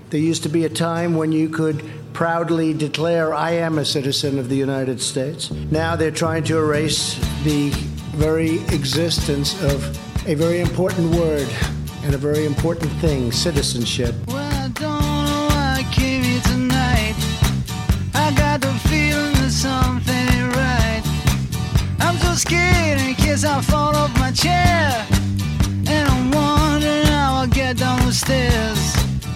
There used to be a time when you could proudly declare, I am a citizen of the United States. Now they're trying to erase the very existence of a very important word and a very important thing, citizenship. Well, I don't know why I came here tonight. I got the feeling that something ain't right. I'm so scared in case I fall off my chair. And I'm wondering how I'll get down the stairs.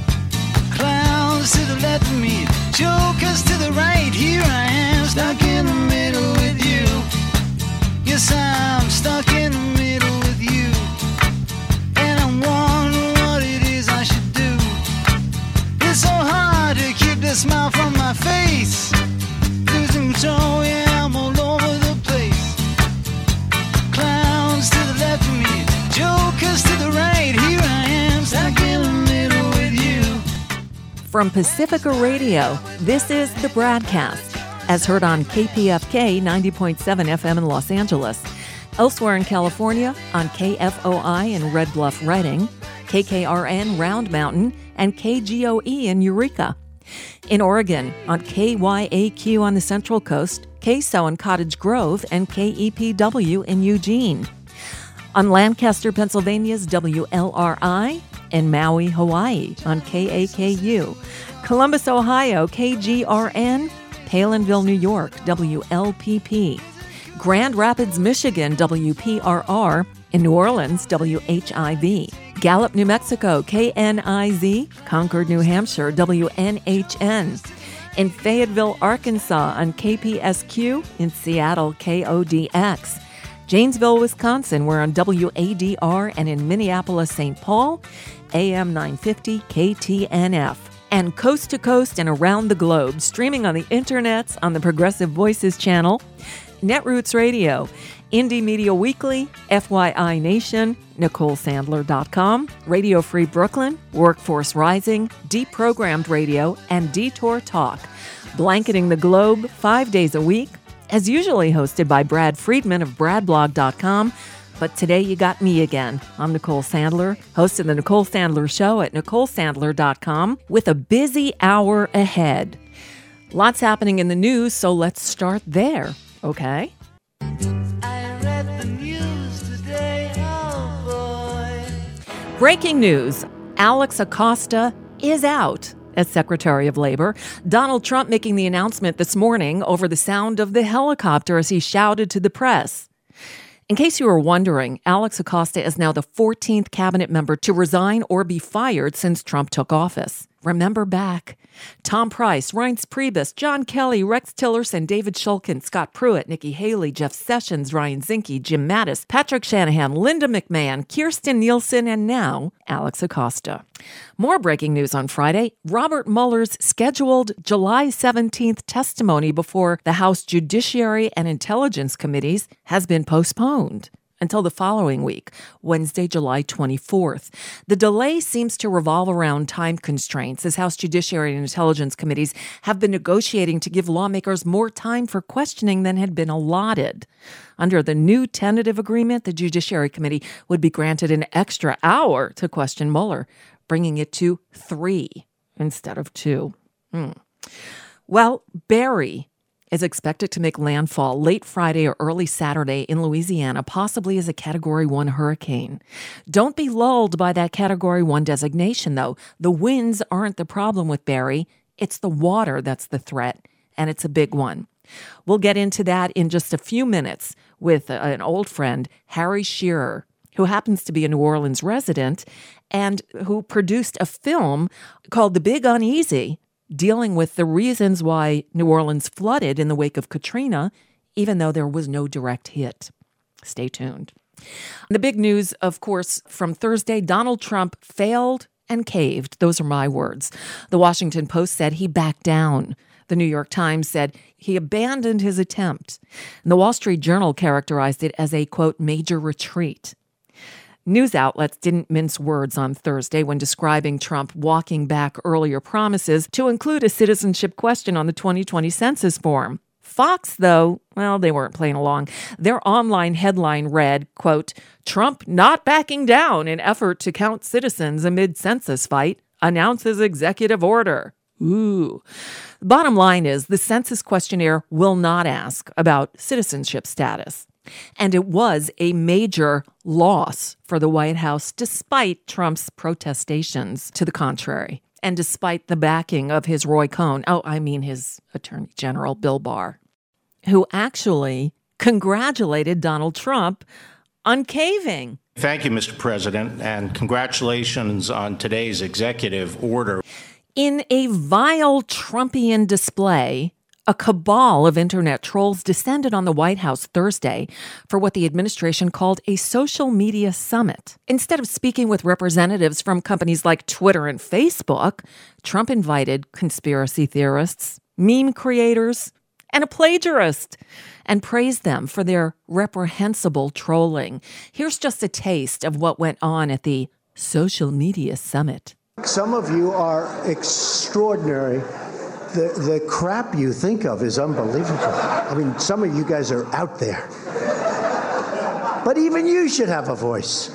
Clowns to the left of me, jokers to the right. Here I am, stuck in the middle with you. Yes, I'm stuck in the middle with you. And I'm wondering what it is I should do. It's so hard to keep the smile from my face. Losing control, yeah, I'm all over the place. Clowns to the left of me, jokers to the right. Here I am, stuck in the middle with you. From Pacifica Radio, this is The Bradcast, as heard on KPFK 90.7 FM in Los Angeles. Elsewhere in California, on KFOI in Red Bluff, Redding, KKRN Round Mountain, and KGOE in Eureka. In Oregon, on KYAQ on the Central Coast, KSO in Cottage Grove, and KEPW in Eugene. On Lancaster, Pennsylvania's WLRI, in Maui, Hawaii, on KAKU. Columbus, Ohio, KGRN. Palinville, New York, WLPP. Grand Rapids, Michigan, WPRR. In New Orleans, WHIV. Gallup, New Mexico, KNIZ. Concord, New Hampshire, WNHN. In Fayetteville, Arkansas, on KPSQ. In Seattle, KODX. Janesville, Wisconsin, we're on WADR, and in Minneapolis, St. Paul, AM 950 KTNF. And coast to coast and around the globe, streaming on the internets, on the Progressive Voices channel, Netroots Radio, Indie Media Weekly, FYI Nation, NicoleSandler.com, Radio Free Brooklyn, Workforce Rising, Deprogrammed Radio, and Detour Talk, blanketing the globe 5 days a week, as usually hosted by Brad Friedman of BradBlog.com. But today you got me again. I'm Nicole Sandler, host of The Nicole Sandler Show at NicoleSandler.com, with a busy hour ahead. Lots happening in the news, so let's start there, okay? I read the news today, oh boy. Breaking news, Alex Acosta is out as Secretary of Labor. Donald Trump making the announcement this morning over the sound of the helicopter as he shouted to the press. In case you were wondering, Alex Acosta is now the 14th cabinet member to resign or be fired since Trump took office. Remember back. Tom Price, Reince Priebus, John Kelly, Rex Tillerson, David Shulkin, Scott Pruitt, Nikki Haley, Jeff Sessions, Ryan Zinke, Jim Mattis, Patrick Shanahan, Linda McMahon, Kirstjen Nielsen, and now Alex Acosta. More breaking news on Friday. Robert Mueller's scheduled July 17th testimony before the House Judiciary and Intelligence Committees has been postponed until the following week, Wednesday, July 24th. The delay seems to revolve around time constraints, as House Judiciary and Intelligence Committees have been negotiating to give lawmakers more time for questioning than had been allotted. Under the new tentative agreement, the Judiciary Committee would be granted an extra hour to question Mueller, bringing it to 3 instead of 2. Well, Barry is expected to make landfall late Friday or early Saturday in Louisiana, possibly as a Category 1 hurricane. Don't be lulled by that Category 1 designation, though. The winds aren't the problem with Barry. It's the water that's the threat, and it's a big one. We'll get into that in just a few minutes with an old friend, Harry Shearer, who happens to be a New Orleans resident and who produced a film called The Big Uneasy, dealing with the reasons why New Orleans flooded in the wake of Katrina, even though there was no direct hit. Stay tuned. The big news, of course, from Thursday, Donald Trump failed and caved. Those are my words. The Washington Post said he backed down. The New York Times said he abandoned his attempt. And the Wall Street Journal characterized it as a, quote, major retreat. News outlets didn't mince words on Thursday when describing Trump walking back earlier promises to include a citizenship question on the 2020 census form. Fox, though, well, they weren't playing along. Their online headline read, quote, Trump not backing down in effort to count citizens amid census fight, announces executive order. Ooh. The bottom line is the census questionnaire will not ask about citizenship status. And it was a major loss for the White House, despite Trump's protestations to the contrary, and despite the backing of his Roy Cohn, his Attorney General Bill Barr, who actually congratulated Donald Trump on caving. Thank you, Mr. President, and congratulations on today's executive order. In a vile Trumpian display, a cabal of internet trolls descended on the White House Thursday for what the administration called a social media summit. Instead of speaking with representatives from companies like Twitter and Facebook, Trump invited conspiracy theorists, meme creators, and a plagiarist, and praised them for their reprehensible trolling. Here's just a taste of what went on at the social media summit. Some of you are extraordinary. The crap you think of is unbelievable. I mean, some of you guys are out there. But even you should have a voice.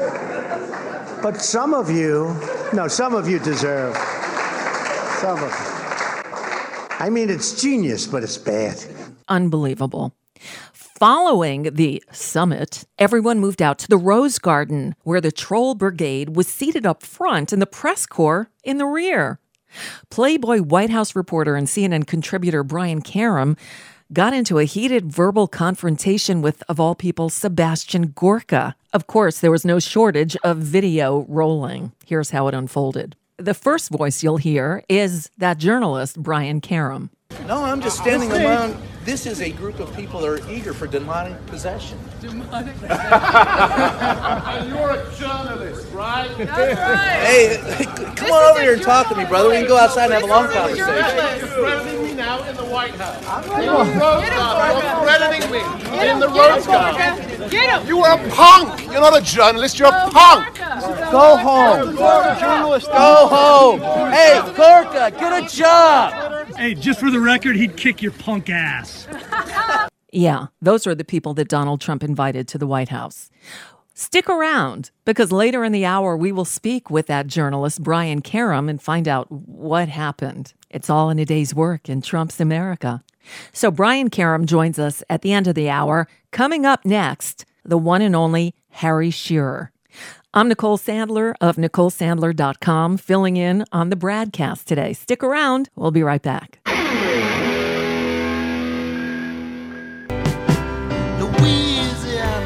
But some of you deserve. Some of you. I mean, it's genius, but it's bad. Unbelievable. Following the summit, everyone moved out to the Rose Garden, where the troll brigade was seated up front and the press corps in the rear. Playboy White House reporter and CNN contributor Brian Karem got into a heated verbal confrontation with, of all people, Sebastian Gorka. Of course, there was no shortage of video rolling. Here's how it unfolded. The first voice you'll hear is that journalist, Brian Karem. No, I'm just standing around. This is a group of people that are eager for demonic possession. Demonic possession. You're a journalist, right? That's right. Hey, come on over here and talk to me, brother. We can go outside and have a long conversation. You're threatening me now in the White House. In the Rose Garden. You're threatening me in the Rose Garden. Get him. You are a punk. You're not a journalist. You're a punk. Go home. Go home. Hey, Gorka, get a job. Hey, just for the record, he'd kick your punk ass. Yeah, those are the people that Donald Trump invited to the White House. Stick around, because later in the hour, we will speak with that journalist, Brian Karem, and find out what happened. It's all in a day's work in Trump's America. So Brian Karem joins us at the end of the hour. Coming up next, the one and only Harry Shearer. I'm Nicole Sandler of NicoleSandler.com, filling in on the broadcast today. Stick around. We'll be right back. Louisiana,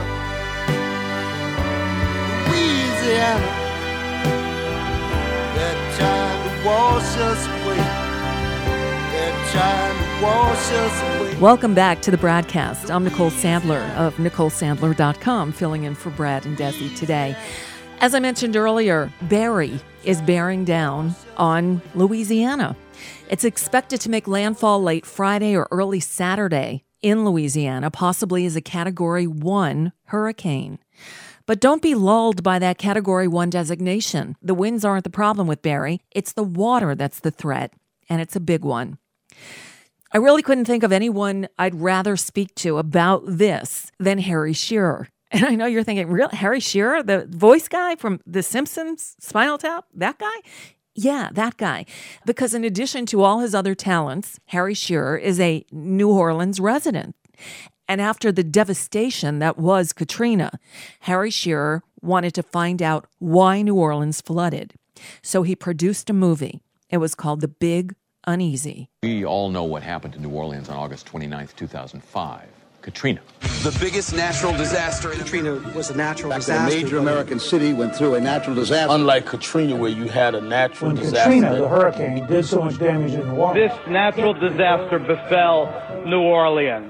they're trying to wash us away. They're trying to wash us away. Welcome back to the broadcast. I'm Nicole Sandler of NicoleSandler.com, filling in for Brad and Desi today. As I mentioned earlier, Barry is bearing down on Louisiana. It's expected to make landfall late Friday or early Saturday in Louisiana, possibly as a Category 1 hurricane. But don't be lulled by that Category 1 designation. The winds aren't the problem with Barry. It's the water that's the threat, and it's a big one. I really couldn't think of anyone I'd rather speak to about this than Harry Shearer. And I know you're thinking, real Harry Shearer, the voice guy from The Simpsons, Spinal Tap, that guy? Yeah, that guy. Because in addition to all his other talents, Harry Shearer is a New Orleans resident. And after the devastation that was Katrina, Harry Shearer wanted to find out why New Orleans flooded. So he produced a movie. It was called The Big Uneasy. We all know what happened to New Orleans on August 29th, 2005. Katrina. The biggest natural disaster. Katrina was a natural disaster. A major American city went through a natural disaster. Unlike Katrina, where you had a natural disaster. Katrina, the hurricane, did so much damage in New Orleans. This natural disaster befell New Orleans.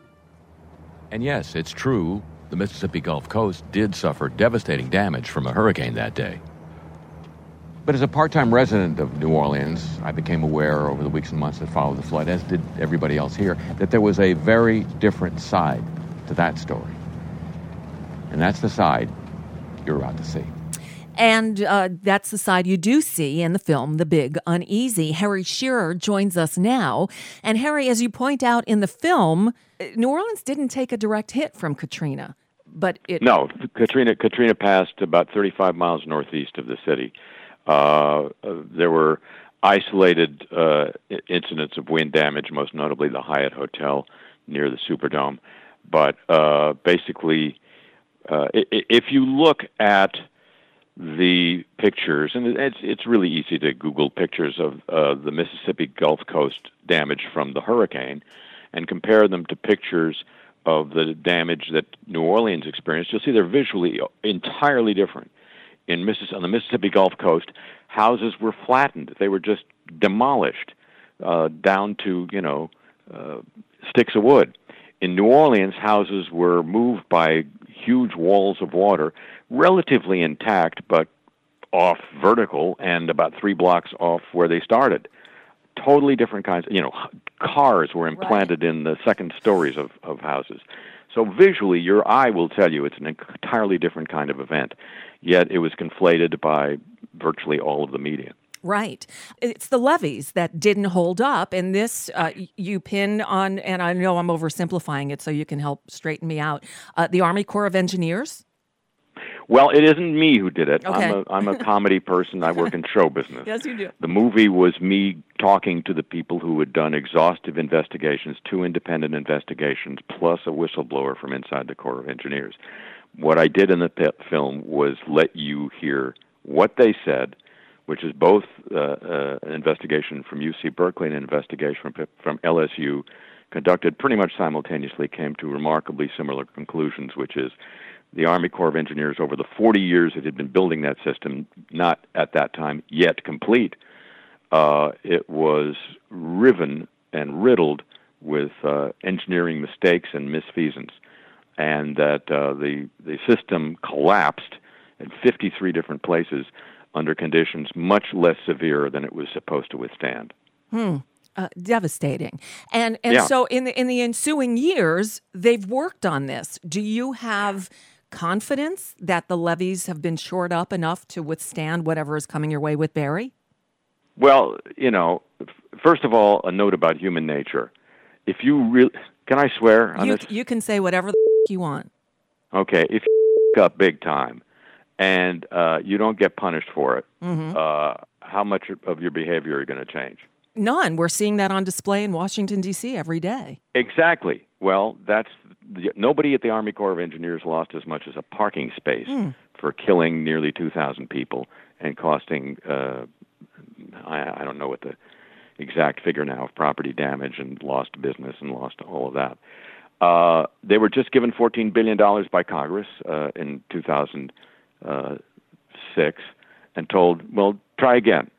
And yes, it's true, the Mississippi Gulf Coast did suffer devastating damage from a hurricane that day. But as a part-time resident of New Orleans, I became aware over the weeks and months that followed the flood, as did everybody else here, that there was a very different side to that story. And that's the side you're about to see. And that's the side you do see in the film, The Big Uneasy. Harry Shearer joins us now. And Harry, as you point out in the film, New Orleans didn't take a direct hit from Katrina. But No, Katrina passed about 35 miles northeast of the city. There were isolated incidents of wind damage, most notably the Hyatt Hotel near the Superdome. But basically, if you look at the pictures, and it's really easy to Google pictures of the Mississippi Gulf Coast damage from the hurricane and compare them to pictures of the damage that New Orleans experienced, you'll see they're visually entirely different. On the Mississippi Gulf Coast, houses were flattened. They were just demolished down to, sticks of wood. In New Orleans, houses were moved by huge walls of water, relatively intact, but off vertical and about 3 blocks off where they started. Totally different kinds. Cars were implanted in the second stories of houses. So visually, your eye will tell you it's an entirely different kind of event, yet it was conflated by virtually all of the media. Right. It's the levees that didn't hold up, and this you pin on, and I know I'm oversimplifying it, so you can help straighten me out, the Army Corps of Engineers? Well, it isn't me who did it. Okay. I'm a comedy person. I work in show business. Yes, you do. The movie was me talking to the people who had done exhaustive investigations, 2 independent investigations, plus a whistleblower from inside the Corps of Engineers. What I did in the film was let you hear what they said, which is both an investigation from UC Berkeley and an investigation from LSU, conducted pretty much simultaneously, came to remarkably similar conclusions, which is the Army Corps of Engineers, over the 40 years it had been building that system, not at that time yet complete, it was riven and riddled with engineering mistakes and misfeasance, and that the system collapsed in 53 different places under conditions much less severe than it was supposed to withstand. Devastating. And Yeah. So in the ensuing years, they've worked on this. Do you have confidence that the levees have been shored up enough to withstand whatever is coming your way with Barry? Well, first of all, a note about human nature. If you really... Can I swear on this? You can say whatever you want. Okay, if you up big time and you don't get punished for it, how much of your behavior are you going to change? None. We're seeing that on display in Washington, D.C. every day. Exactly. Well, nobody at the Army Corps of Engineers lost as much as a parking space for killing nearly 2,000 people and costing, I don't know what the exact figure now of property damage and lost business and lost all of that. They were just given $14 billion by Congress in 2006 and told, well, try again.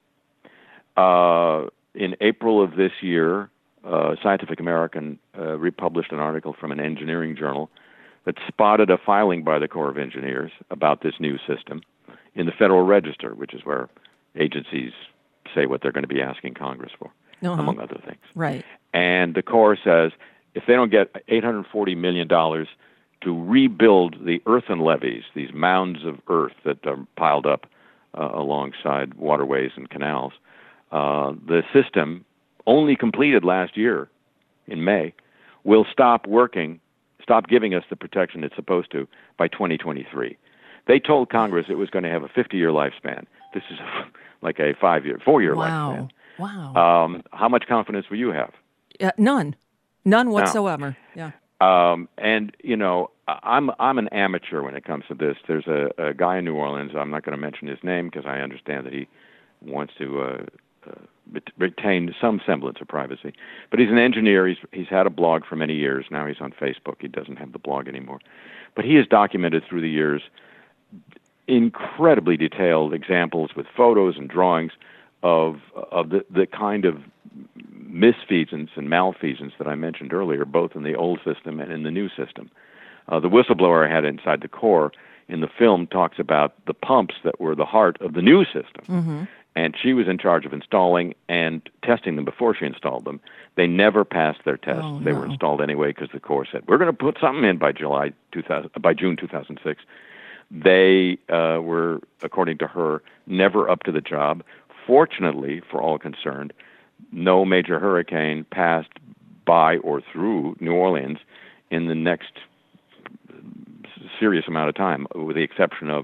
In April of this year, Scientific American republished an article from an engineering journal that spotted a filing by the Corps of Engineers about this new system in the Federal Register, which is where agencies say what they're going to be asking Congress for, among other things. Right. And the Corps says if they don't get $840 million to rebuild the earthen levees, these mounds of earth that are piled up alongside waterways and canals, the system, only completed last year in May, will stop giving us the protection it's supposed to by 2023. They told Congress it was going to have a 50-year lifespan. This is like a 4-year lifespan. Wow. How much confidence will you have? None whatsoever. Yeah. And I'm an amateur when it comes to this. There's a guy in New Orleans. I'm not going to mention his name because I understand that he wants to retain some semblance of privacy. But he's an engineer. He's had a blog for many years. Now he's on Facebook. He doesn't have the blog anymore. But he has documented through the years incredibly detailed examples with photos and drawings of the kind of misfeasance and malfeasance that I mentioned earlier, both in the old system and in the new system. The whistleblower I had inside the Corps in the film talks about the pumps that were the heart of the new system. And she was in charge of installing and testing them before she installed them. They never passed their test. They were installed anyway because the Corps said, we're going to put something in by June 2006. They were, according to her, never up to the job. Fortunately, for all concerned, no major hurricane passed by or through New Orleans in the next serious amount of time, with the exception of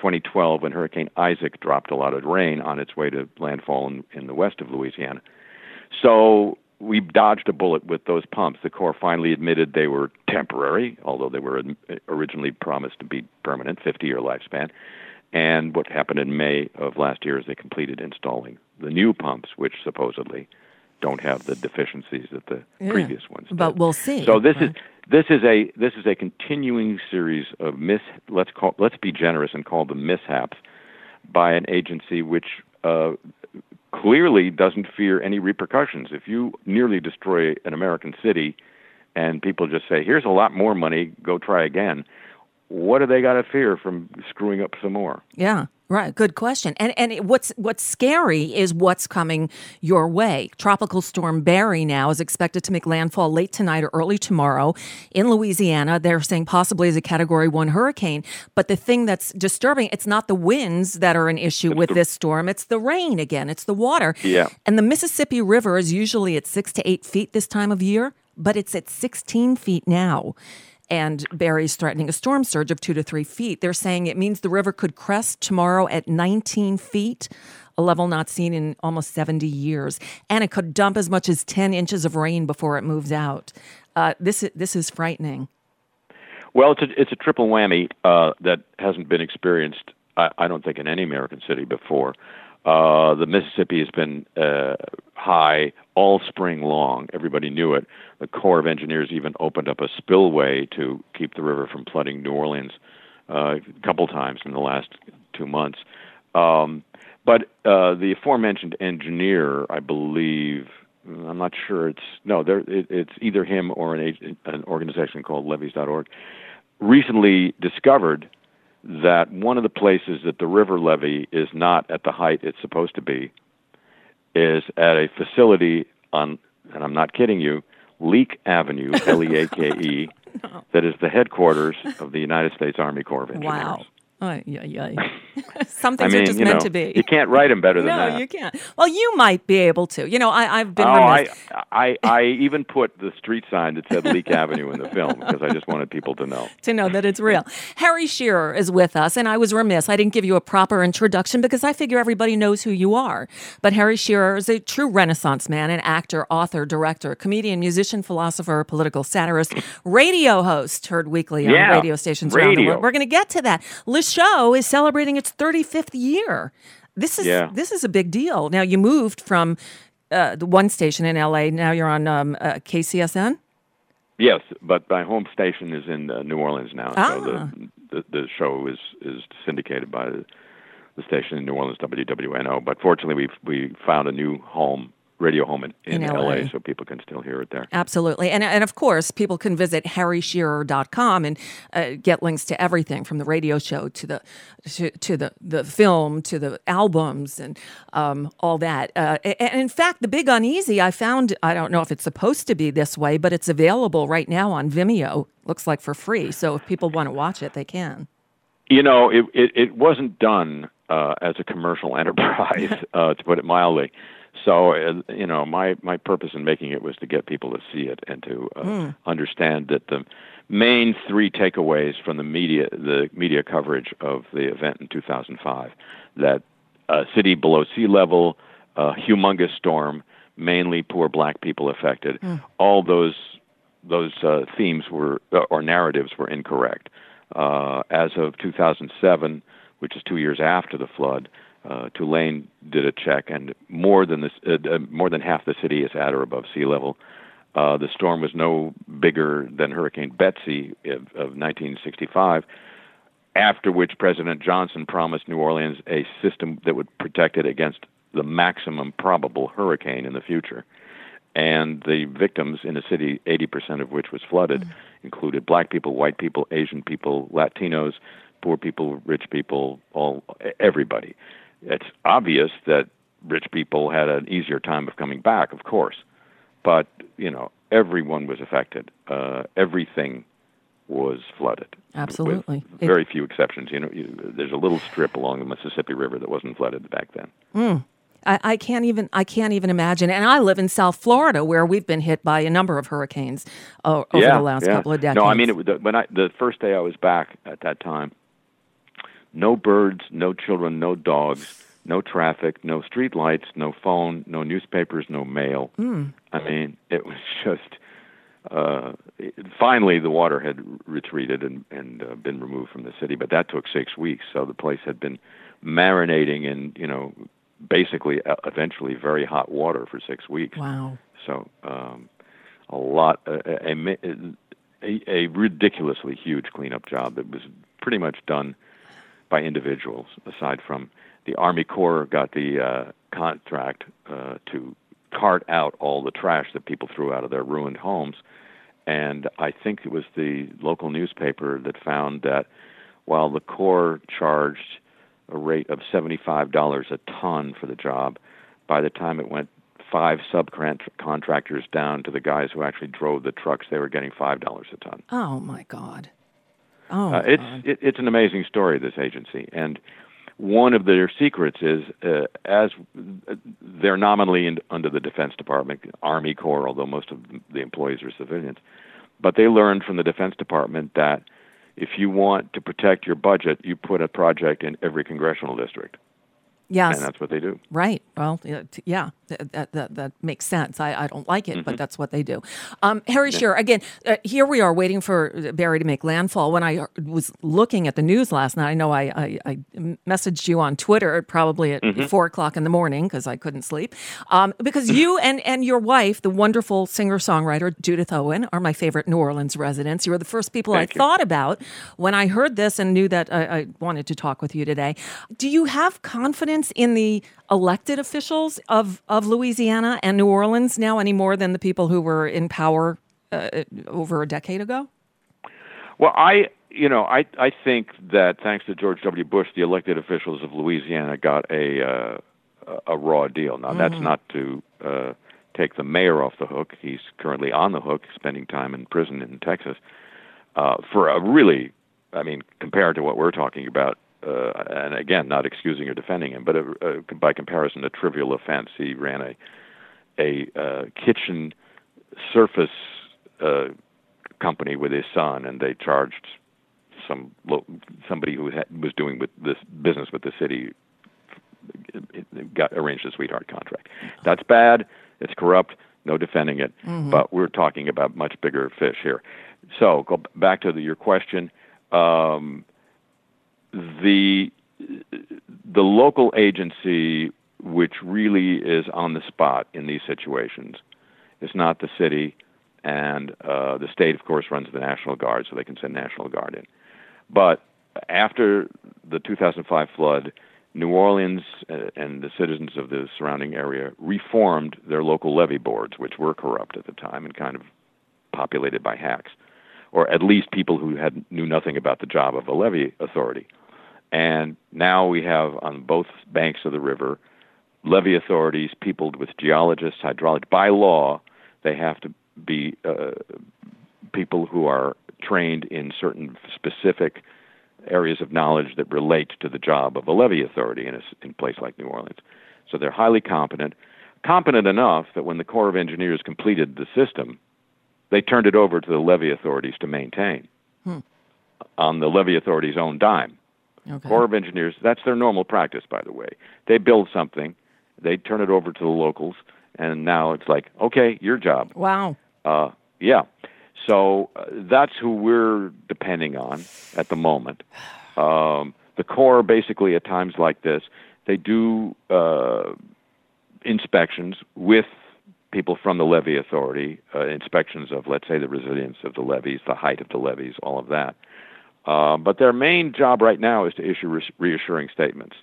2012 when Hurricane Isaac dropped a lot of rain on its way to landfall in the west of Louisiana. So we dodged a bullet with those pumps. The Corps finally admitted they were temporary, although they were originally promised to be permanent, 50-year lifespan. And what happened in May of last year is they completed installing the new pumps, which supposedly don't have the deficiencies that the previous ones did. But we'll see. So this is a continuing series of let's be generous and call them mishaps by an agency which clearly doesn't fear any repercussions. If you nearly destroy an American city and people just say, here's a lot more money, go try again, what do they got to fear from screwing up some more? Yeah, right. Good question. And what's scary is what's coming your way. Tropical Storm Barry now is expected to make landfall late tonight or early tomorrow in Louisiana. They're saying possibly as a Category 1 hurricane. But the thing that's disturbing, it's not the winds that are an issue with this storm. It's the rain again. It's the water. Yeah. And the Mississippi River is usually at 6 to 8 feet this time of year, but it's at 16 feet now. And Barry's threatening a storm surge of 2 to 3 feet. They're saying it means the river could crest tomorrow at 19 feet, a level not seen in almost 70 years. And it could dump as much as 10 inches of rain before it moves out. This is frightening. Well, it's a triple whammy that hasn't been experienced, I don't think, in any American city before. The Mississippi has been high all spring long. Everybody knew it. The Corps of Engineers even opened up a spillway to keep the river from flooding New Orleans a couple times in the last 2 months. But the aforementioned engineer, I believe, I'm not sure it's either him or an organization called levees.org, recently discovered that one of the places that the river levee is not at the height it's supposed to be is at a facility on, and I'm not kidding you, Leake Avenue, Leake, that is the headquarters of the United States Army Corps of Engineers. Wow. Some things are just meant to be. You can't write them better than that. No, you can't. Well, you might be able to. I've been remiss. I even put the street sign that said Leake Avenue in the film because I just wanted people to know. To know that it's real. Harry Shearer is with us, and I was remiss. I didn't give you a proper introduction because I figure everybody knows who you are. But Harry Shearer is a true Renaissance man, an actor, author, director, comedian, musician, philosopher, political satirist, radio host, heard weekly on radio stations around the world. We're going to get to that. The show is celebrating its 35th year. This is a big deal. Now, you moved from the one station in L.A. Now you're on KCSN? Yes, but my home station is in New Orleans now. So the show is syndicated by the station in New Orleans, WWNO. But fortunately, we found a new radio home in LA, so people can still hear it there. Absolutely. And of course, people can visit harryshearer.com and get links to everything from the radio show to the film to the albums and all that. And in fact, The Big Uneasy, I found, I don't know if it's supposed to be this way, but it's available right now on Vimeo. Looks like for free. So if people want to watch it, they can. It wasn't done as a commercial enterprise, to put it mildly. So, my purpose in making it was to get people to see it and to understand that the main three takeaways from the media coverage of the event in 2005, that a city below sea level, a humongous storm, mainly poor black people affected, all those themes or narratives were incorrect. As of 2007, which is 2 years after the flood, Tulane did a check, and more than half the city is at or above sea level. The storm was no bigger than Hurricane Betsy of 1965, after which President Johnson promised New Orleans a system that would protect it against the maximum probable hurricane in the future. And the victims in the city, 80% of which was flooded, included black people, white people, Asian people, Latinos, poor people, rich people, everybody. It's obvious that rich people had an easier time of coming back, of course. But, everyone was affected. Everything was flooded. Absolutely. With very few exceptions. There's a little strip along the Mississippi River that wasn't flooded back then. I can't even imagine. And I live in South Florida, where we've been hit by a number of hurricanes over the last couple of decades. No, I mean, the first day I was back at that time, No birds, no children, no dogs, no traffic, no street lights, no phone, no newspapers, no mail. I mean, it was just... finally, the water had retreated and been removed from the city, but that took 6 weeks. So the place had been marinating in, basically, eventually very hot water for 6 weeks. Wow. So a ridiculously huge cleanup job that was pretty much done by individuals, aside from the Army Corps got the contract to cart out all the trash that people threw out of their ruined homes. And I think it was the local newspaper that found that while the Corps charged a rate of $75 a ton for the job, by the time it went 5 subcontractors down to the guys who actually drove the trucks, they were getting $5 a ton. Oh, my God. It's an amazing story, this agency. And one of their secrets is, as they're nominally under the Defense Department, Army Corps, although most of the employees are civilians, but they learned from the Defense Department that if you want to protect your budget, you put a project in every congressional district. Yes. And that's what they do. Right. Well, yeah, that makes sense. I don't like it, but that's what they do. Harry Shearer, again, here we are waiting for Barry to make landfall. When I was looking at the news last night, I know I messaged you on Twitter probably at 4 o'clock in the morning because I couldn't sleep. Because you and your wife, the wonderful singer-songwriter Judith Owen, are my favorite New Orleans residents. You were the first people I thought about when I heard this and knew that I wanted to talk with you today. Do you have confidence in the elected officials of Louisiana and New Orleans now any more than the people who were in power over a decade ago? Well, I think that thanks to George W. Bush, the elected officials of Louisiana got a raw deal. Now, that's not to take the mayor off the hook. He's currently on the hook, spending time in prison in Texas for a really, compared to what we're talking about, and again, not excusing or defending him, but by comparison, a trivial offense. He ran a kitchen surface company with his son, and they charged somebody who was doing with this business with the city arranged a sweetheart contract. That's bad. It's corrupt. No defending it. But we're talking about much bigger fish here. So go back to your question. The local agency, which really is on the spot in these situations, is not the city, and the state, of course, runs the National Guard, so they can send National Guard in. But after the 2005 flood, New Orleans and the citizens of the surrounding area reformed their local levee boards, which were corrupt at the time and kind of populated by hacks, or at least people who knew nothing about the job of a levee authority. And now we have on both banks of the river levee authorities peopled with geologists, hydrologists. By law, they have to be people who are trained in certain specific areas of knowledge that relate to the job of a levee authority in a place like New Orleans. So they're highly competent enough that when the Corps of Engineers completed the system, they turned it over to the levee authorities to maintain on the levee authority's own dime. Okay. Corps of Engineers, that's their normal practice, by the way. They build something, they turn it over to the locals, and now it's like, okay, your job. Wow. Yeah. So that's who we're depending on at the moment. The Corps, basically, at times like this, they do inspections with people from the levee authority, inspections of, let's say, the resilience of the levees, the height of the levees, all of that. But their main job right now is to issue reassuring statements.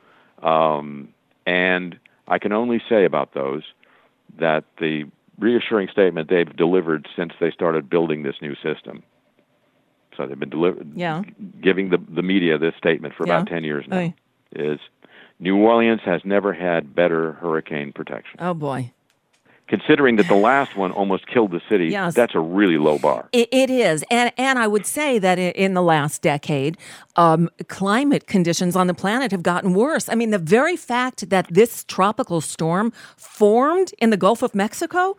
And I can only say about those that the reassuring statement they've delivered since they started building this new system. So they've been giving the media this statement for about 10 years now, is New Orleans has never had better hurricane protection. Oh, boy. Considering that the last one almost killed the city, that's a really low bar. It is. And I would say that in the last decade, climate conditions on the planet have gotten worse. I mean, the very fact that this tropical storm formed in the Gulf of Mexico,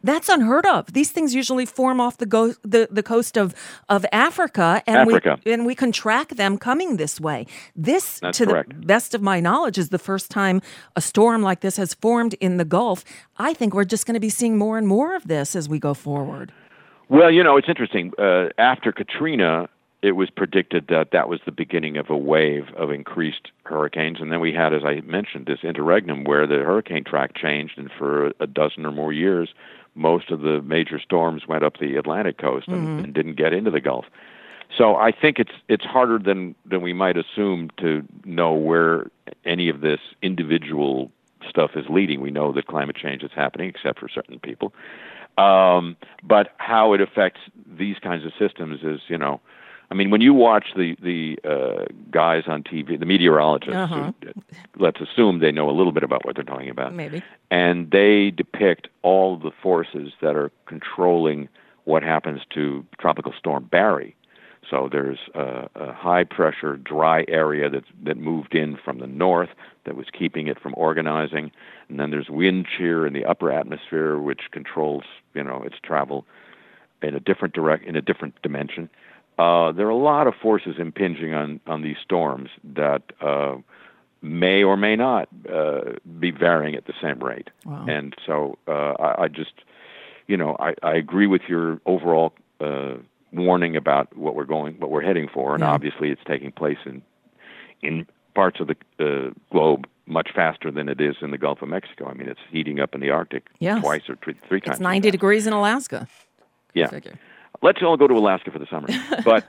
That's unheard of. These things usually form off the coast of Africa, and we can track them coming this way. This, That's to correct. the best of my knowledge, is the first time a storm like this has formed in the Gulf. I think we're just going to be seeing more and more of this as we go forward. Well, it's interesting. After Katrina, it was predicted that that was the beginning of a wave of increased hurricanes. And then we had, as I mentioned, this interregnum where the hurricane track changed, and for a dozen or more years, most of the major storms went up the Atlantic coast and didn't get into the Gulf. So I think it's harder than we might assume to know where any of this individual stuff is leading. We know that climate change is happening, except for certain people. But how it affects these kinds of systems is, when you watch the guys on TV, the meteorologists, who, let's assume they know a little bit about what they're talking about. Maybe. And they depict all the forces that are controlling what happens to Tropical Storm Barry. So there's a high-pressure, dry area that moved in from the north that was keeping it from organizing. And then there's wind shear in the upper atmosphere, which controls, its travel in a different dimension. There are a lot of forces impinging on these storms that may or may not be varying at the same rate. Wow. And so I just, I agree with your overall warning about what we're heading for, and obviously it's taking place in parts of the globe much faster than it is in the Gulf of Mexico. I mean, it's heating up in the Arctic twice or three times. It's 90 degrees in Alaska. Yeah. Let's all go to Alaska for the summer. But,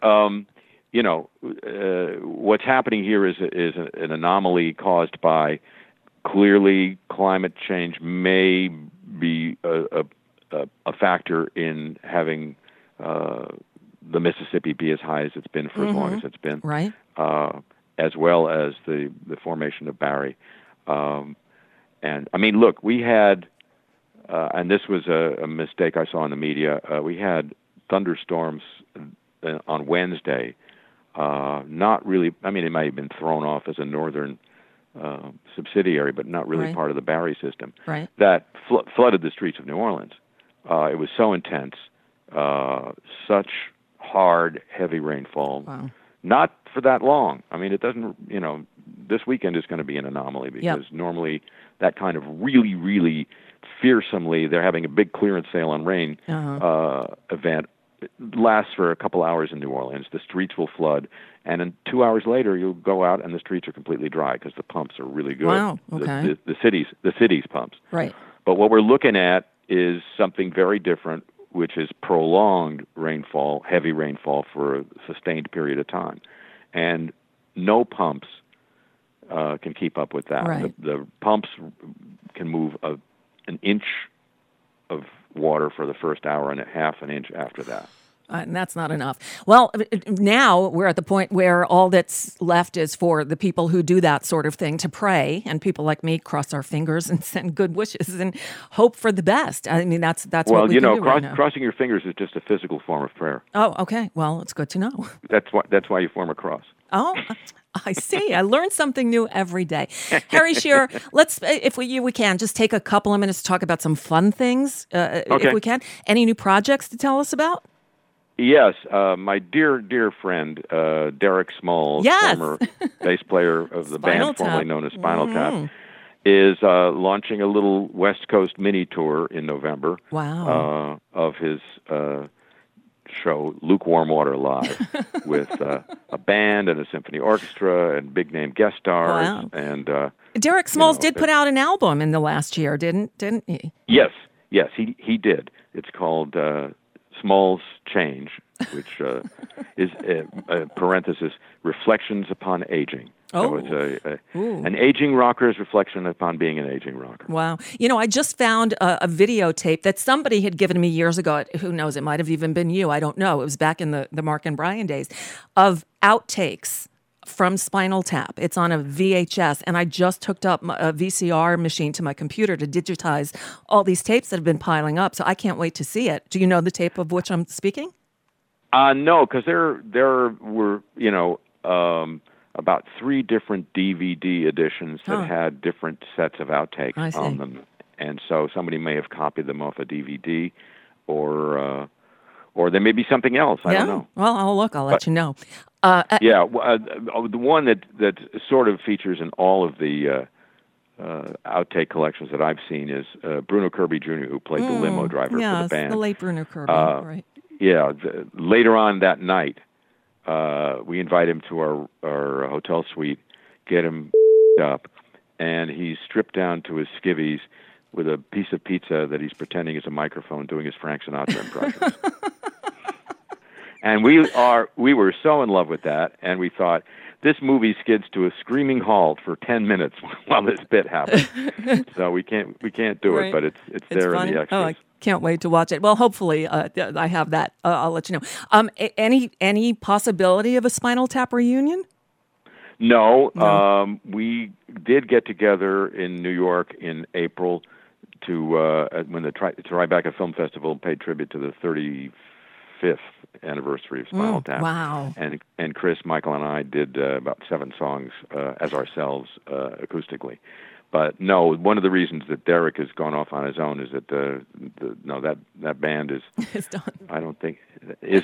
what's happening here is an anomaly caused by clearly climate change may be a factor in having the Mississippi be as high as it's been for as long as it's been. Right. As well as the formation of Barry. And, look, we had, and this was a mistake I saw in the media, we had thunderstorms on Wednesday. Not really, it might have been thrown off as a northern subsidiary, but not really part of the Barry system. Right. That flooded the streets of New Orleans. It was so intense, such hard, heavy rainfall. Wow. Not for that long. It doesn't, this weekend is going to be an anomaly because normally that kind of really, really fearsomely, they're having a big clearance sale on rain event. It lasts for a couple hours in New Orleans. The streets will flood, and then 2 hours later, you'll go out and the streets are completely dry because the pumps are really good. Wow. Okay. The city's pumps. Right. But what we're looking at is something very different, which is prolonged rainfall, heavy rainfall for a sustained period of time, and no pumps can keep up with that. Right. The pumps can move an inch of water for the first hour and a half an inch after that. And that's not enough. Well, now we're at the point where all that's left is for the people who do that sort of thing to pray, and people like me cross our fingers and send good wishes and hope for the best. That's well, what we can do right now. Crossing your fingers is just a physical form of prayer. Oh, okay. Well, it's good to know. That's why you form a cross. Oh, I see. I learn something new every day. Harry Shearer, let's, if we can, just take a couple of minutes to talk about some fun things, if we can. Any new projects to tell us about? Yes, my dear friend, Derek Smalls, former bass player of the band formerly known as Spinal Tap, is launching a little West Coast mini tour in November. Wow. Of his show, Lukewarm Water Live, with a band and a symphony orchestra and big-name guest stars. Wow. And Derek Smalls did put out an album in the last year, didn't he? Yes, he did. It's called Smalls Change, which is a parenthesis, Reflections Upon Aging. Oh. So it's an aging rocker's reflection upon being an aging rocker. Wow. I just found a videotape that somebody had given me years ago. Who knows? It might have even been you. I don't know. It was back in the Mark and Brian days of outtakes from Spinal Tap. It's on a VHS, and I just hooked up a VCR machine to my computer to digitize all these tapes that have been piling up, so I can't wait to see it. Do you know the tape of which I'm speaking? No, because there were, about 3 different DVD editions that had different sets of outtakes on them. and so somebody may have copied them off a DVD, or there may be something else. I don't know. Well, I'll look. I'll let you know. The one that sort of features in all of the outtake collections that I've seen is Bruno Kirby Jr., who played the limo driver for the band. The late Bruno Kirby, right. Yeah, later on that night, we invite him to our hotel suite, get him up, and he's stripped down to his skivvies with a piece of pizza that he's pretending is a microphone, doing his Frank Sinatra impression. And we were so in love with that, and we thought, this movie skids to a screaming halt for 10 minutes while this bit happens. So we can't do it, but it's there funny. in the extras. Oh, I can't wait to watch it. Well, hopefully I have that. I'll let you know. Any possibility of a Spinal Tap reunion? No. We did get together in New York in April to when the Tribeca Film Festival paid tribute to the 35th anniversary of Spinal Tap. Wow. And Chris, Michael, and I did about 7 songs as ourselves acoustically. But no, one of the reasons that Derek has gone off on his own is that that band is it's done. I don't think is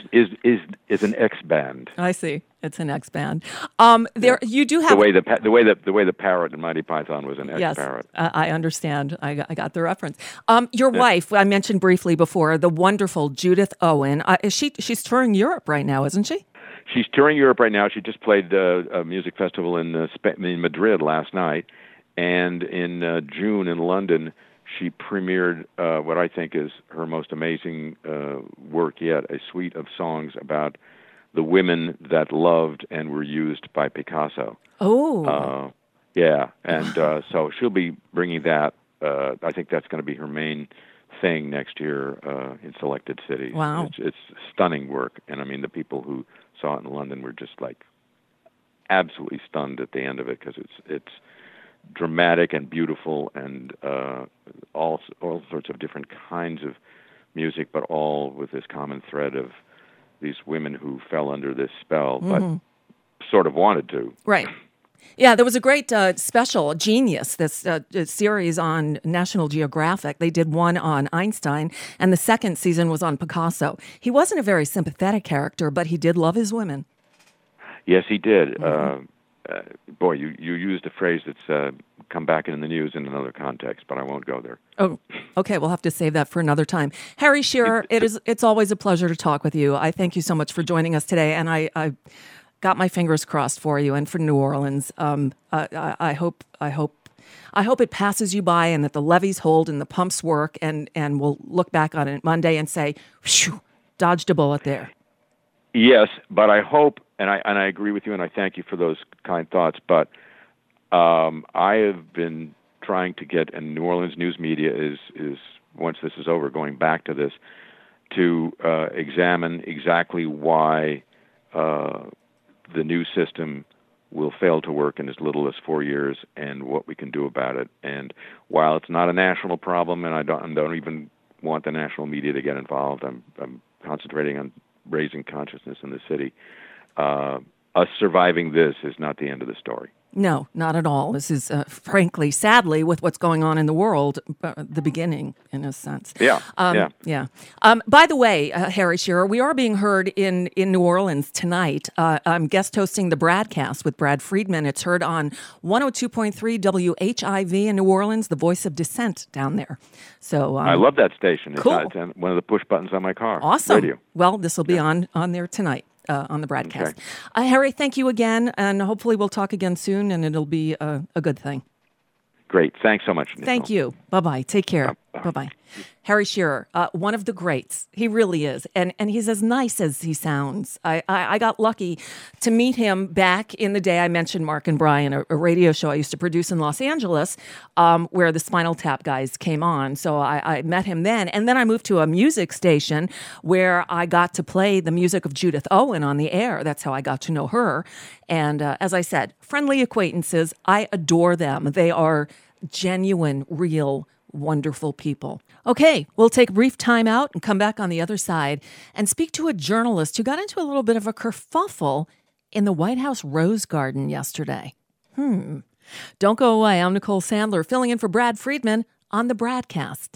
an X band. I see. It's an X band. There you do have the way the parrot in Mighty Python was an X parrot. I understand. I got the reference. Your wife, I mentioned briefly before, the wonderful Judith Owen. She's touring Europe right now, isn't she? She's touring Europe right now. She just played a music festival in Madrid last night. And in June in London, she premiered what I think is her most amazing work yet, a suite of songs about the women that loved and were used by Picasso. Oh. Yeah, and so she'll be bringing that. I think that's going to be her main thing next year in selected cities. Wow. It's stunning work. And, I mean, the people who saw it in London were just, like, absolutely stunned at the end of it because it's dramatic and beautiful and all sorts of different kinds of music, but all with this common thread of these women who fell under this spell, but sort of wanted to. Right. Yeah, there was a great special, Genius, this series on National Geographic. They did one on Einstein, and the second season was on Picasso. He wasn't a very sympathetic character, but he did love his women. Yes, he did. Boy, you used a phrase that's come back in the news in another context, but I won't go there. Oh, okay. We'll have to save that for another time. Harry Shearer, it's always a pleasure to talk with you. I thank you so much for joining us today, and I got my fingers crossed for you and for New Orleans. I hope it passes you by and that the levees hold and the pumps work, and we'll look back on it Monday and say, "Phew, dodged a bullet there." Yes, but I hope, and I agree with you, and I thank you for those kind thoughts, but I have been trying to get, and New Orleans news media is once this is over, going back to this, to examine exactly why the new system will fail to work in as little as 4 years and what we can do about it. And while it's not a national problem, and I don't even want the national media to get involved, I'm concentrating on raising consciousness in the city. Us surviving this is not the end of the story. No, not at all. This is, frankly, sadly, with what's going on in the world, the beginning, in a sense. Yeah. By the way, Harry Shearer, we are being heard in New Orleans tonight. I'm guest hosting the Bradcast with Brad Friedman. It's heard on 102.3 WHIV in New Orleans, the voice of dissent down there. So I love that station. Cool. It's one of the push buttons on my car. Awesome. Radio. Well, this will be on there tonight. On the Bradcast. Okay. Harry, thank you again, and hopefully we'll talk again soon, and it'll be a good thing. Great. Thanks so much, Nicole. Thank you. Bye-bye. Take care. Bye-bye. Harry Shearer, one of the greats. He really is. And he's as nice as he sounds. I got lucky to meet him back in the day. I mentioned Mark and Brian, a radio show I used to produce in Los Angeles, where the Spinal Tap guys came on. So I met him then. And then I moved to a music station where I got to play the music of Judith Owen on the air. That's how I got to know her. And as I said, friendly acquaintances. I adore them. They are genuine, real, wonderful people. Okay, we'll take a brief time out and come back on the other side and speak to a journalist who got into a little bit of a kerfuffle in the White House Rose Garden yesterday. Don't go away. I'm Nicole Sandler, filling in for Brad Friedman on the BradCast.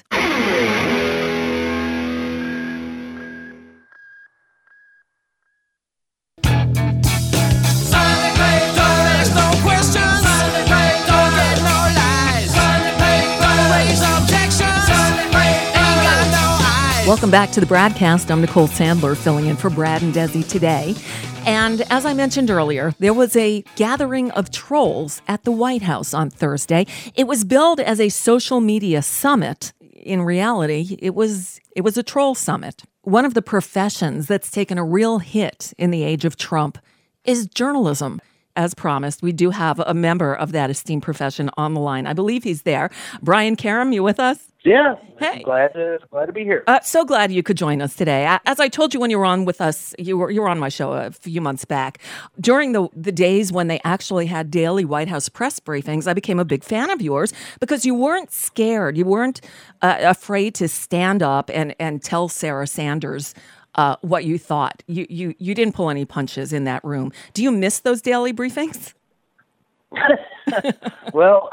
Welcome back to the BradCast. I'm Nicole Sandler, filling in for Brad and Desi today. And as I mentioned earlier, there was a gathering of trolls at the White House on Thursday. It was billed as a social media summit. In reality, it was a troll summit. One of the professions that's taken a real hit in the age of Trump is journalism. As promised, we do have a member of that esteemed profession on the line. I believe he's there. Brian Karem, you with us? Yeah. Hey. Glad to be here. So glad you could join us today. As I told you when you were on with us, you were on my show a few months back. During the days when they actually had daily White House press briefings, I became a big fan of yours because you weren't scared. You weren't afraid to stand up and tell Sarah Sanders what you thought. You didn't pull any punches in that room. Do you miss those daily briefings? Well,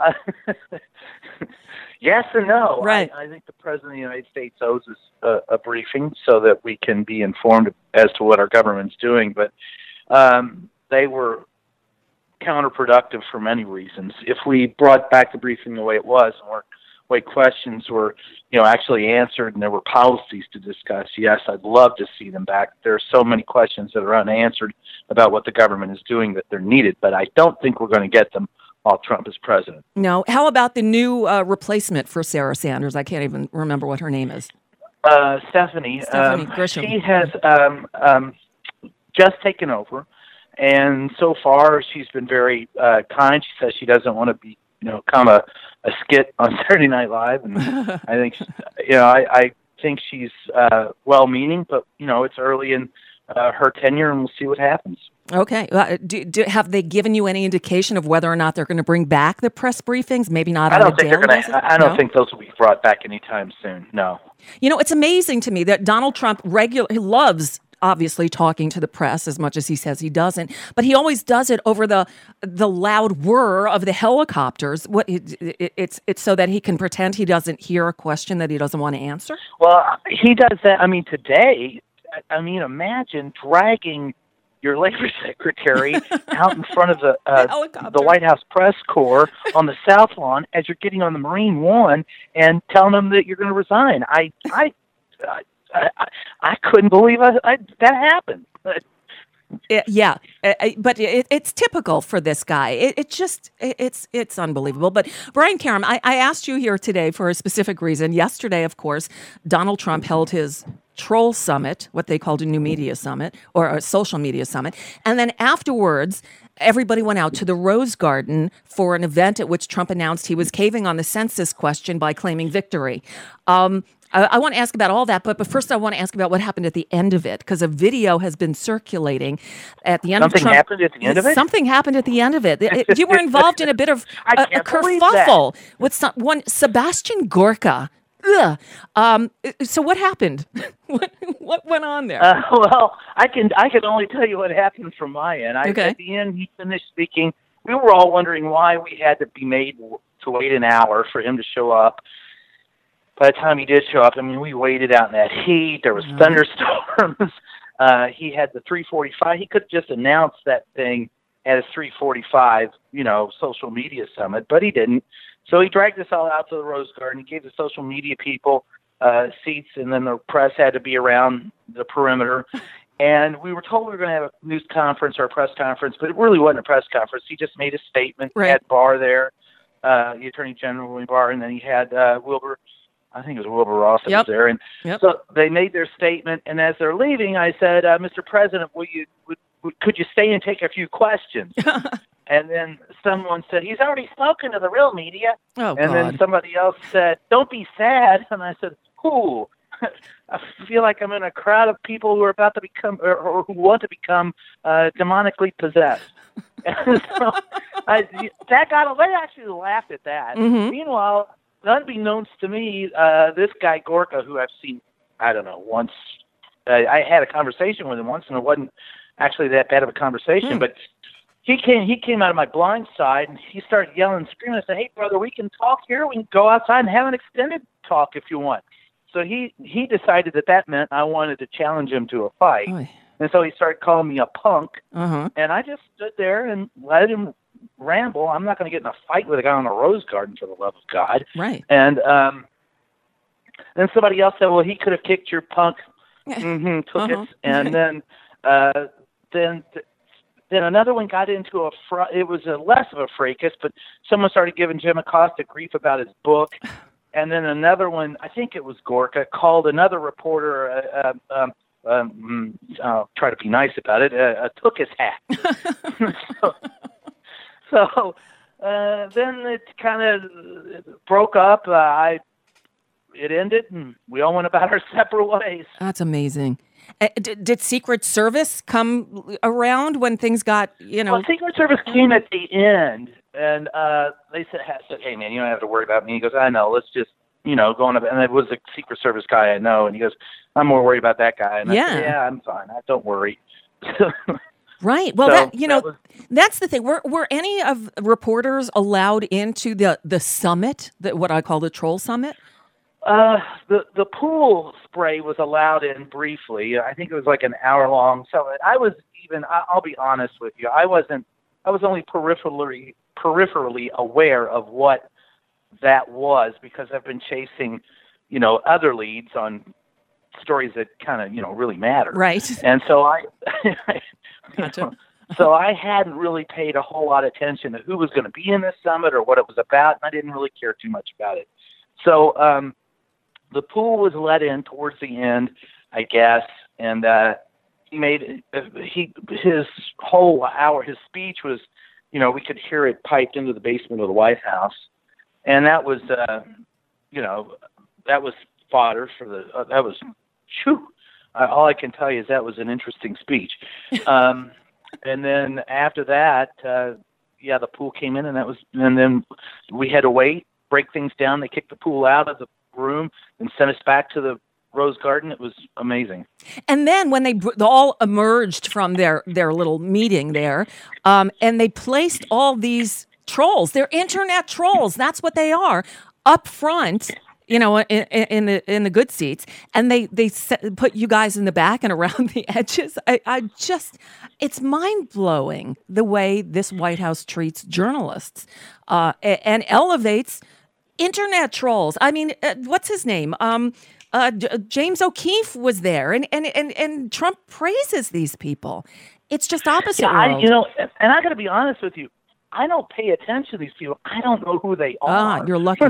yes and no. Right. I think the President of the United States owes us a briefing so that we can be informed as to what our government's doing. But they were counterproductive for many reasons. If we brought back the briefing the way it was, and way questions were, actually answered, and there were policies to discuss, yes, I'd love to see them back. There are so many questions that are unanswered about what the government is doing that they're needed, but I don't think we're going to get them while Trump is president. No. How about the new replacement for Sarah Sanders? I can't even remember what her name is. Stephanie Grisham. She has just taken over, and so far she's been very kind. She says she doesn't want to be, come a skit on Saturday Night Live, and I think, I think she's well-meaning, but it's early in her tenure, and we'll see what happens. Okay. Have they given you any indication of whether or not they're going to bring back the press briefings? Maybe not. I don't think those will be brought back anytime soon. No. It's amazing to me that Donald Trump he loves obviously talking to the press as much as he says he doesn't, but he always does it over the loud whir of the helicopters. It's so that he can pretend he doesn't hear a question that he doesn't want to answer. Well, he does that. Today, imagine dragging your labor secretary out in front of the White House press corps on the South Lawn as you're getting on the Marine One and telling them that you're going to resign. I couldn't believe that happened. Yeah, but it's typical for this guy. It's unbelievable. But Brian Karem, I asked you here today for a specific reason. Yesterday, of course, Donald Trump held his troll summit, what they called a new media summit or a social media summit. And then afterwards, everybody went out to the Rose Garden for an event at which Trump announced he was caving on the census question by claiming victory. I want to ask about all that, but first I want to ask about what happened at the end of it, because a video has been circulating at the end of Trump. Something happened at the end of it? Something happened at the end of it. You were involved in a bit of a kerfuffle with one Sebastian Gorka. Ugh. So what happened? What went on there? Well, I can only tell you what happened from my end. Okay. At the end, he finished speaking. We were all wondering why we had to be made to wait an hour for him to show up. By the time he did show up, we waited out in that heat. There was thunderstorms. He had the 3:45. He could have just announced that thing at his 3:45, social media summit, but he didn't. So he dragged us all out to the Rose Garden. He gave the social media people seats, and then the press had to be around the perimeter. And we were told we were going to have a news conference or a press conference, but it really wasn't a press conference. He just made a statement. Right. He had Barr there, the Attorney General William Barr, and then he had Wilbur. I think it was Wilbur Ross that was there. And so they made their statement, and as they're leaving, I said, Mr. President, could you stay and take a few questions? And then someone said, he's already spoken to the real media. Oh, and God. then somebody else said, don't be sad. And I said, who? I feel like I'm in a crowd of people who are about to become, or who want to become demonically possessed. And so they actually laughed at that. Mm-hmm. Meanwhile, unbeknownst to me, this guy Gorka, who I've seen, I don't know, once, I had a conversation with him once, and it wasn't actually that bad of a conversation, but he came out of my blind side, and he started yelling and screaming. I said, "Hey, brother, we can talk here. We can go outside and have an extended talk if you want." So he decided that meant I wanted to challenge him to a fight. Oy. And so he started calling me a punk. Uh-huh. And I just stood there and let him ramble. I'm not going to get in a fight with a guy on a rose garden, for the love of God. Right. And then somebody else said, well, he could have kicked your punk tuchus. And then another one got into it was a less of a fracas, but someone started giving Jim Acosta grief about his book. And then another one, I think it was Gorka, called another reporter, I'll try to be nice about it, took his hat. so then it kind of broke up. It ended, and we all went about our separate ways. That's amazing. Did Secret Service come around when things got, Well, Secret Service came at the end, and they said, "Hey, man, you don't have to worry about me." He goes, "I know. Let's just, go on." And it was a Secret Service guy I know, and he goes, "I'm more worried about that guy." And I said, "Yeah, I'm fine. Don't worry." Right. Well, so that's the thing. Were any of reporters allowed into the summit, what I call the troll summit? The pool spray was allowed in briefly. I think it was like an hour long. So I'll be honest with you, I was only peripherally aware of what that was, because I've been chasing, other leads on stories that kind of, really matter. Right. And so Gotcha. so I hadn't really paid a whole lot of attention to who was going to be in this summit or what it was about. And I didn't really care too much about it. So, the pool was let in towards the end, I guess, and he made his whole hour. His speech was, we could hear it piped into the basement of the White House, and that was, that was fodder for that was, all I can tell you is that was an interesting speech. And then after that, the pool came in, and then we had to wait, break things down. They kicked the pool out of the room and sent us back to the Rose Garden. It was amazing. And then when they all emerged from their little meeting there, and they placed all these trolls, they're internet trolls, that's what they are, up front, in the good seats, and they put you guys in the back and around the edges. It's mind-blowing the way this White House treats journalists and elevates internet trolls. I mean, what's his name? James O'Keefe was there, and Trump praises these people. It's just opposite world. And I got to be honest with you, I don't pay attention to these people. I don't know who they are. Ah, you're lucky.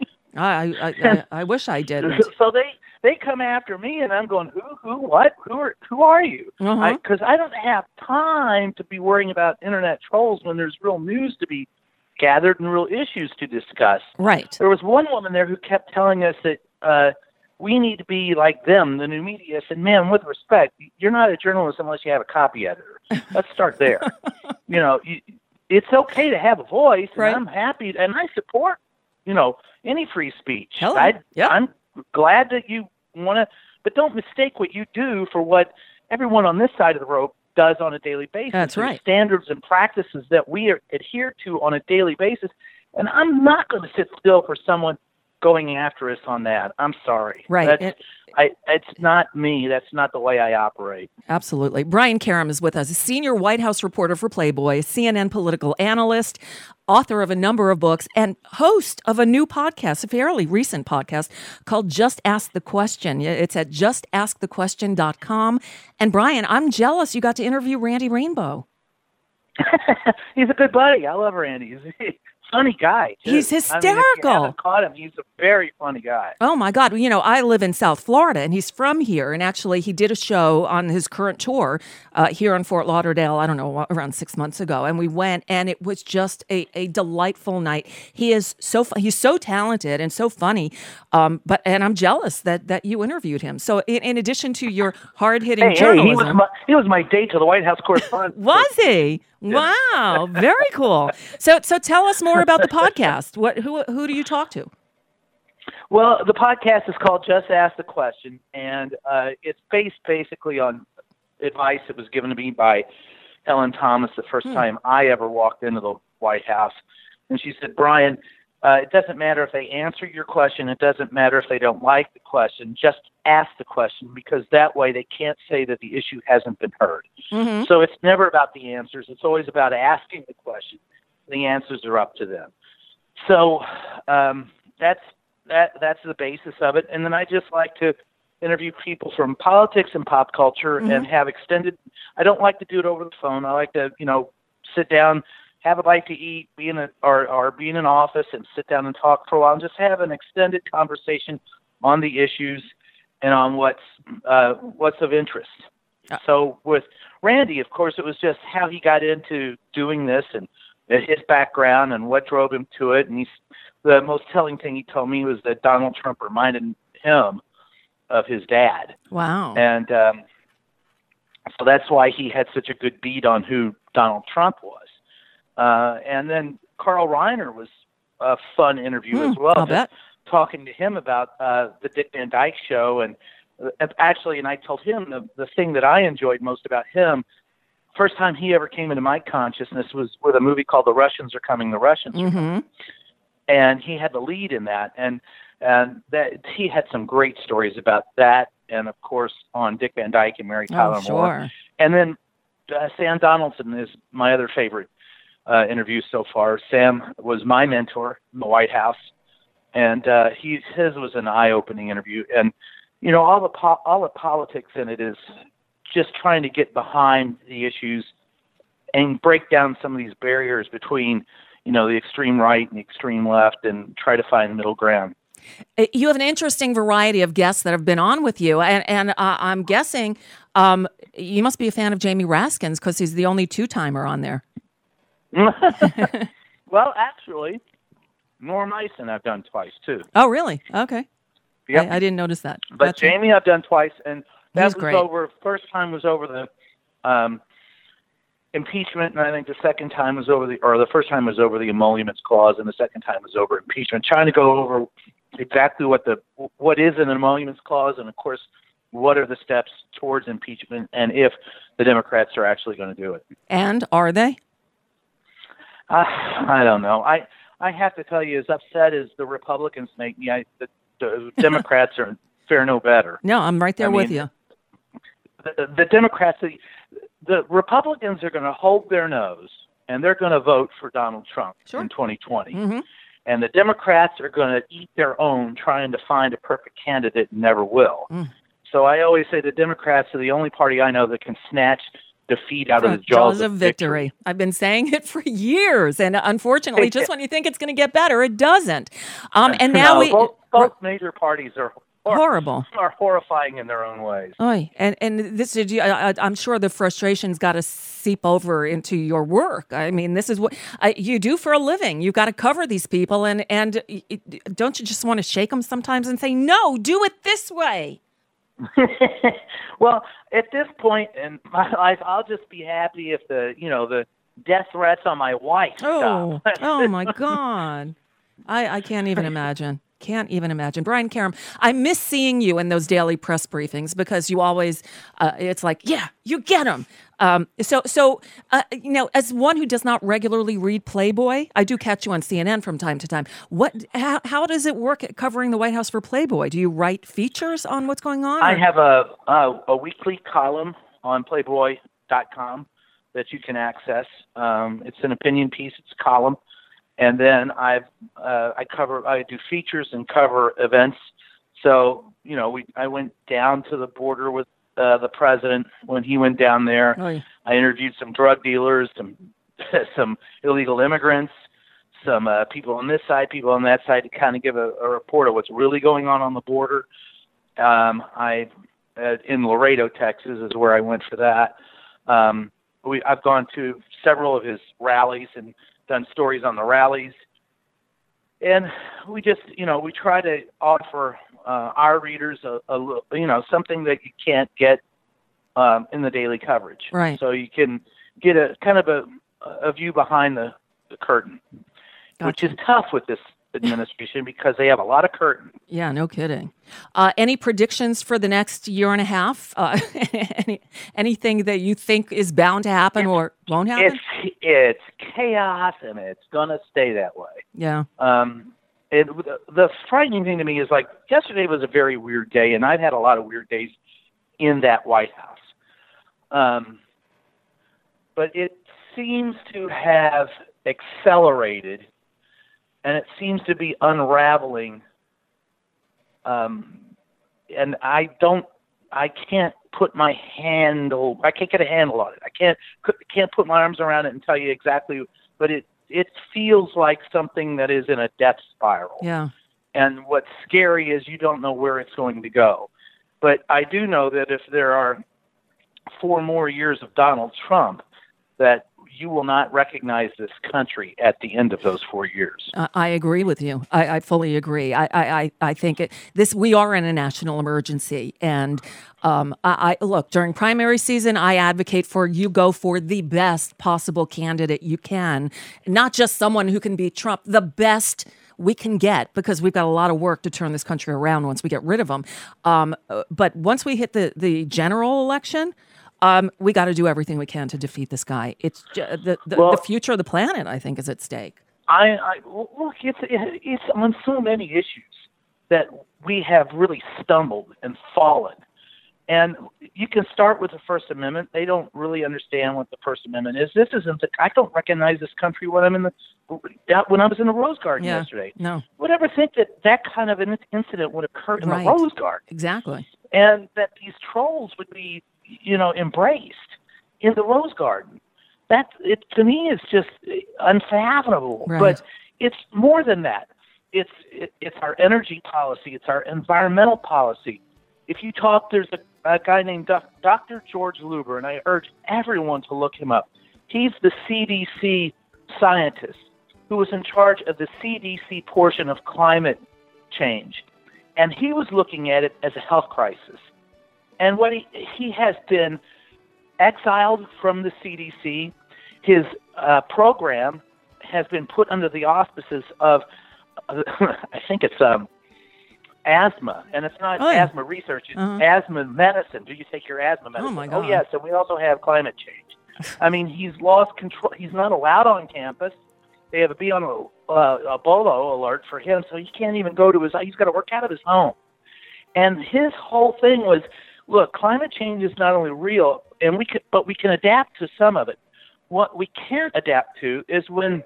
I wish I did. So they come after me, and I'm going, who, what, who are you? Because I don't have time to be worrying about internet trolls when there's real news to be gathered and real issues to discuss. Right. There was one woman there who kept telling us that we need to be like them, the new media. I said, "Man, with respect, you're not a journalist unless you have a copy editor. Let's start there." It's okay to have a voice, and right. I'm happy, and I support, any free speech. Yep. I'm glad that you want to, but don't mistake what you do for what everyone on this side of the road does on a daily basis. That's right. Standards and practices that we adhere to on a daily basis. And I'm not going to sit still for someone going after us on that. I'm sorry. Right. It's not me. That's not the way I operate. Absolutely. Brian Karem is with us, a senior White House reporter for Playboy, CNN political analyst, author of a number of books, and host of a new podcast, a fairly recent podcast called Just Ask the Question. It's at justaskthequestion.com. And Brian, I'm jealous you got to interview Randy Rainbow. He's a good buddy. I love Randy. He's a funny guy, too. He's hysterical. I mean, if you haven't caught him, he's a very funny guy. Oh, my God. I live in South Florida, and he's from here. And actually, he did a show on his current tour here in Fort Lauderdale, I don't know, around 6 months ago. And we went, and it was just a delightful night. He's so talented and so funny. And I'm jealous that you interviewed him. So in addition to your hard-hitting journalism. He was my date to the White House correspondent. Was he? Yeah. Wow, very cool. So tell us more about the podcast. Who do you talk to? Well, the podcast is called Just Ask the Question, and it's based basically on advice that was given to me by Helen Thomas the first time I ever walked into the White House. And she said, Brian, it doesn't matter if they answer your question. It doesn't matter if they don't like the question. Just ask the question, because that way they can't say that the issue hasn't been heard. Mm-hmm. So it's never about the answers. It's always about asking the question. The answers are up to them. So that's the basis of it. And then I just like to interview people from politics and pop culture and have extended. I don't like to do it over the phone. I like to, sit down, have a bite to eat, be in an office and sit down and talk for a while and just have an extended conversation on the issues and on what's of interest. So with Randy, of course, it was just how he got into doing this and his background and what drove him to it. And the most telling thing he told me was that Donald Trump reminded him of his dad. Wow. And so that's why he had such a good beat on who Donald Trump was. And then Carl Reiner was a fun interview as well. I'll bet. Talking to him about the Dick Van Dyke Show. And I told him the thing that I enjoyed most about him, first time he ever came into my consciousness was with a movie called The Russians Are Coming, The Russians Are Coming. And he had the lead in that. And that he had some great stories about that. And, of course, on Dick Van Dyke and Mary Tyler Moore. And then Sam Donaldson is my other favorite interview so far. Sam was my mentor in the White House, and his was an eye-opening interview. And all the politics in it is just trying to get behind the issues and break down some of these barriers between the extreme right and the extreme left, and try to find middle ground. You have an interesting variety of guests that have been on with you, and I'm guessing you must be a fan of Jamie Raskins because he's the only two-timer on there. Well, actually, Norm Eisen I've done twice, too. Oh, really? Okay. Yep. I didn't notice that. But Jamie I've done twice, and that was great. First time was over the impeachment, and I think the second time was the first time was over the emoluments clause, and the second time was over impeachment, trying to go over exactly what is an emoluments clause, and of course, what are the steps towards impeachment, and if the Democrats are actually going to do it. And are they? I don't know. I have to tell you, as upset as the Republicans make me, the Democrats fare no better. No, I'm right there with you. The Democrats, the Republicans are going to hold their nose, and they're going to vote for Donald Trump in 2020. Mm-hmm. And the Democrats are going to eat their own trying to find a perfect candidate and never will. So I always say the Democrats are the only party I know that can snatch defeat out of the jaws of victory. I've been saying it for years, and unfortunately, just when you think it's going to get better, it doesn't. And now both major parties are horrible, are horrifying in their own ways. Oy. And this, I'm sure the frustration's got to seep over into your work. I mean, this is what you do for a living. You've got to cover these people, and don't you just want to shake them sometimes and say, no, do it this way? Well, at this point in my life, I'll just be happy if the death threats on my wife stop. Oh my God. I can't even imagine. Can't even imagine. Brian Karem, I miss seeing you in those daily press briefings because you always, it's like, yeah, you get them. So as one who does not regularly read Playboy, I do catch you on CNN from time to time. How does it work at covering the White House for Playboy? Do you write features on what's going on? I have a weekly column on Playboy.com that you can access. It's an opinion piece. It's a column. And then I do features and cover events. So, I went down to the border with the president when he went down there. Oh, yeah. I interviewed some drug dealers, some illegal immigrants, some people on this side, people on that side, to kind of give a report of what's really going on the border. In Laredo, Texas is where I went for that. I've gone to several of his rallies and done stories on the rallies. And we just, we try to offer our readers something that you can't get in the daily coverage. Right. So you can get a kind of a view behind the curtain, Gotcha. which is tough with this administration because they have a lot of curtain. Yeah, no kidding. Any predictions for the next year and a half? Anything that you think is bound to happen or won't happen? It's chaos, and it's going to stay that way. Yeah. The frightening thing to me is, like, yesterday was a very weird day, and I've had a lot of weird days in that White House. But it seems to have accelerated, and it seems to be unraveling. And I can't put my handle. I can't get a handle on it. I can't put my arms around it and tell you exactly. But it feels like something that is in a death spiral. Yeah. And what's scary is you don't know where it's going to go. But I do know that if there are 4 more years of Donald Trump, that you will not recognize this country at the end of those 4 years. I agree with you. I fully agree. I think we are in a national emergency. And look, during primary season, I advocate for you go for the best possible candidate you can, not just someone who can beat Trump, the best we can get, because we've got a lot of work to turn this country around once we get rid of them. But once we hit the general election, we got to do everything we can to defeat this guy. It's the future of the planet, I think, is at stake. Look, it's on so many issues that we have really stumbled and fallen. And you can start with the First Amendment. They don't really understand what the First Amendment is. I don't recognize this country when I was in the Rose Garden yesterday. No. Would ever think that kind of an incident would occur in the Rose Garden? Exactly. And that these trolls would be, embraced in the Rose Garden. To me is just unfathomable. Right. But it's more than that. It's our energy policy. It's our environmental policy. If you talk, there's a guy named Dr. George Luber, and I urge everyone to look him up. He's the CDC scientist who was in charge of the CDC portion of climate change. And he was looking at it as a health crisis. And what he has been exiled from the CDC. His program has been put under the auspices of, I think it's asthma, and it's not asthma research, it's asthma medicine. Do you take your asthma medicine? Oh, my God. Oh, yes, and we also have climate change. I mean, he's lost control. He's not allowed on campus. They have to be on a BOLO alert for him, so he can't even go to he's got to work out of his home. And his whole thing was, look, climate change is not only real, but we can adapt to some of it. What we can't adapt to is when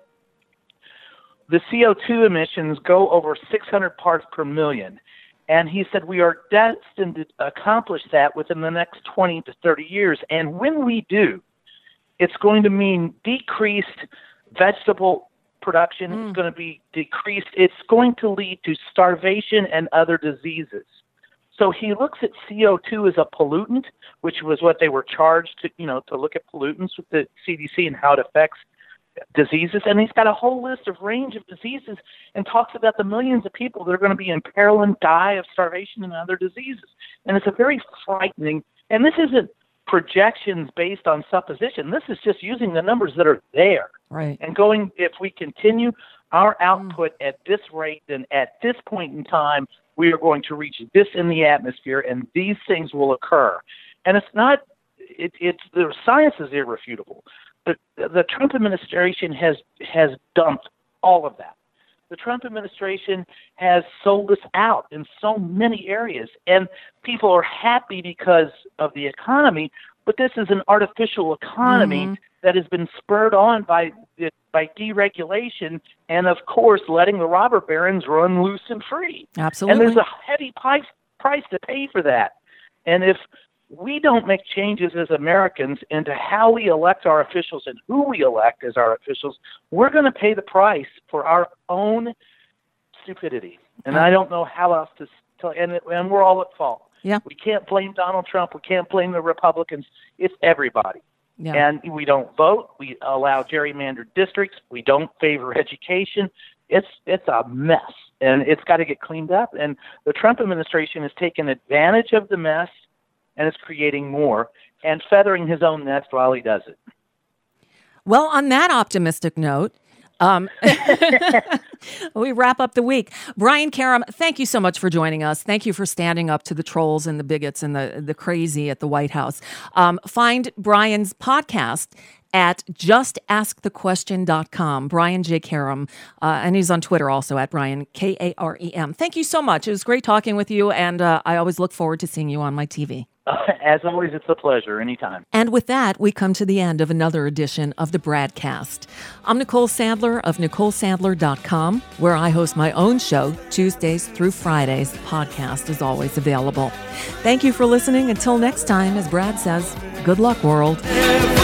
the CO2 emissions go over 600 parts per million. And he said we are destined to accomplish that within the next 20 to 30 years. And when we do, it's going to mean decreased vegetable production. It's going to be decreased. It's going to lead to starvation and other diseases. So he looks at CO2 as a pollutant, which was what they were charged to look at pollutants with the CDC and how it affects diseases. And he's got a whole list of range of diseases and talks about the millions of people that are going to be in peril and die of starvation and other diseases. And it's a very frightening, and this isn't projections based on supposition. This is just using the numbers that are there. Right. And going, if we continue our output at this rate, then at this point in time, we are going to reach this in the atmosphere, and these things will occur. And it's not, the science is irrefutable. The Trump administration has dumped all of that. The Trump administration has sold us out in so many areas, and people are happy because of the economy, but this is an artificial economy that has been spurred on by deregulation and, of course, letting the robber barons run loose and free. Absolutely. And there's a heavy price to pay for that. And if we don't make changes as Americans into how we elect our officials and who we elect as our officials, we're going to pay the price for our own stupidity. And I don't know how else to tell. And we're all at fault. Yeah. We can't blame Donald Trump. We can't blame the Republicans. It's everybody. Yeah. And we don't vote. We allow gerrymandered districts. We don't favor education. It's a mess, and it's got to get cleaned up. And the Trump administration has taken advantage of the mess and is creating more and feathering his own nest while he does it. Well, on that optimistic note, We wrap up the week. Brian Karem, thank you so much for joining us. Thank you for standing up to the trolls and the bigots and the crazy at the White House. Find Brian's podcast at justaskthequestion.com. Brian J. Karem, and he's on Twitter also at Brian, Karem. Thank you so much. It was great talking with you, and I always look forward to seeing you on my TV. As always, it's a pleasure. Anytime. And with that, we come to the end of another edition of the Bradcast. I'm Nicole Sandler of NicoleSandler.com, where I host my own show Tuesdays through Fridays. The podcast is always available. Thank you for listening. Until next time, as Brad says, good luck, world.